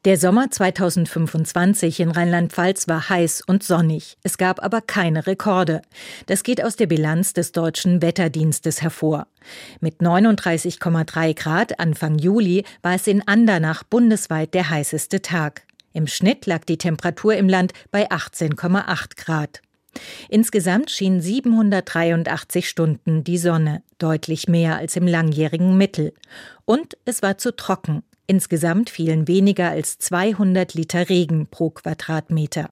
Der Sommer 2025 in Rheinland-Pfalz war heiß und sonnig. Es gab aber keine Rekorde. Das geht aus der Bilanz des Deutschen Wetterdienstes hervor. Mit 39,3 Grad Anfang Juli war es in Andernach bundesweit der heißeste Tag. Im Schnitt lag die Temperatur im Land bei 18,8 Grad. Insgesamt schien 783 Stunden die Sonne, deutlich mehr als im langjährigen Mittel. Und es war zu trocken. Insgesamt fielen weniger als 200 Liter Regen pro Quadratmeter.